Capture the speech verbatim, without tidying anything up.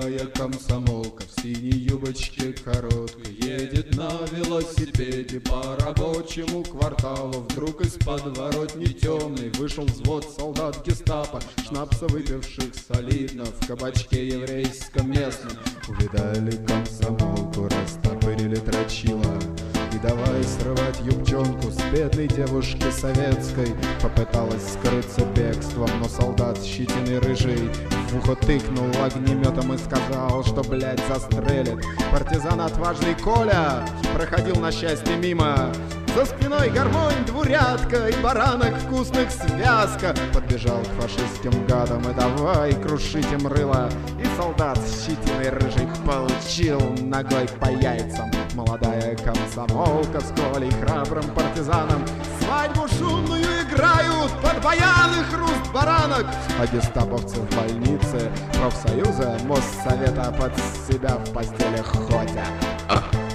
Молодая комсомолка в синей юбочке короткой едет на велосипеде по рабочему кварталу. Вдруг из подворотни темной вышел взвод солдат гестапо, шнапса выпивших солидно в кабачке еврейском местном. Увидали комсомолку, растопырили трочила и давай срывать юбчонку с бедной девушки советской. Попыталась скрыться бегством, но солдат щетиной рыжий в ухо тыкнул огнеметом и сказал, что, блядь, застрелит. Партизан отважный Коля проходил на счастье мимо. За спиной гармонь, двурядка и баранок вкусных связка. Подбежал к фашистским гадам и давай крушить им рыло. И солдат с щетиной рыжих получил ногой по яйцам. Молодая комсомолка с Колей, храбрым партизаном, свадьбу шумную играют под баяны хруст баранок. А гестаповцы в больнице, профсоюза, Моссовета под себя в постелях ходят.